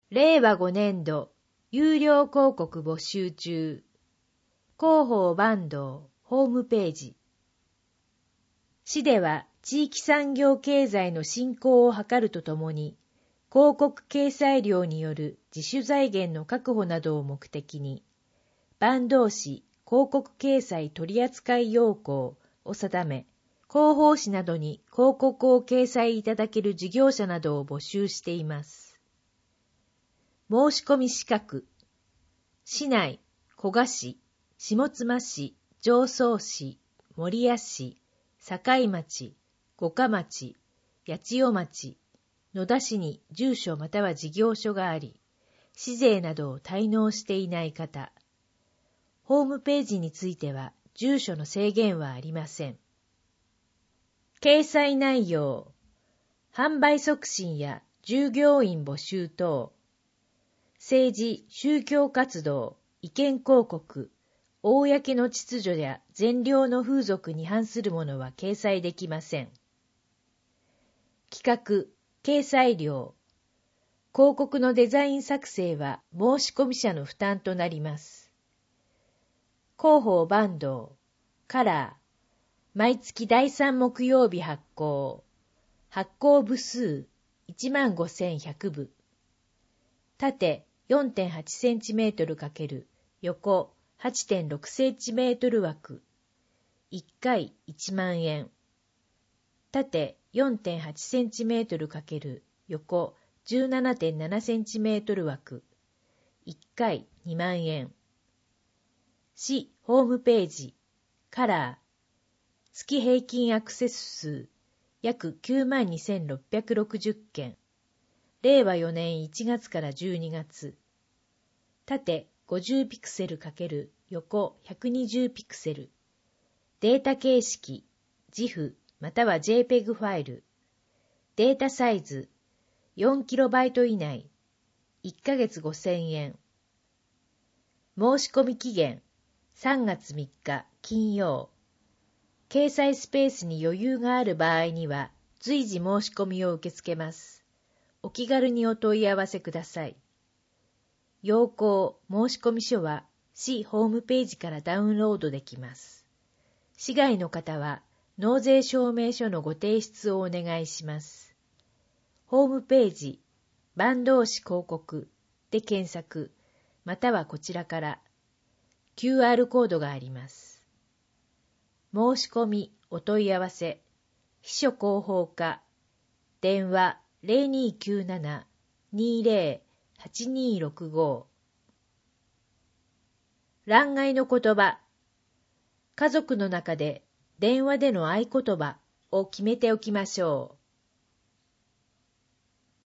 令和5年度有料広告募集中。広報坂東ホームページ。市では地域産業経済の振興を図るとともに、広告掲載料による自主財源の確保などを目的に、坂東市広告掲載取扱要項を定め、広報誌などに広告を掲載いただける事業者などを募集しています。申し込み資格。市内、古河市、下妻市、常総市、守谷市、境町、五霞町、八千代町、野田市に住所または事業所があり、市税などを滞納していない方。ホームページについては住所の制限はありません。掲載内容、販売促進や従業員募集等、政治・宗教活動、意見広告、公の秩序や善良の風俗に反するものは掲載できません。企画、掲載料、広告のデザイン作成は申し込み者の負担となります。広報坂東、カラー、毎月第3木曜日発行。発行部数15,100部。縦 4.8 センチメートル×横 8.6 センチメートル枠。1回1万円。縦 4.8 センチメートル×横 17.7 センチメートル枠。1回2万円。市ホームページ、カラー。月平均アクセス数約 92,660 件。令和4年1月から12月。縦50ピクセル×横120ピクセル。データ形式、GIF または JPEG ファイル。データサイズ、4KB 以内。1ヶ月5,000円。申し込み期限、3月3日金曜。掲載スペースに余裕がある場合には随時申し込みを受け付けます。お気軽にお問い合わせください。要項申込書は市ホームページからダウンロードできます。市外の方は納税証明書のご提出をお願いします。ホームページ、坂東市広告で検索、またはこちらから QR コードがあります。申し込み、お問い合わせ、秘書広報課、電話0297-20-8265。欄外の言葉、家族の中で電話での合言葉を決めておきましょう。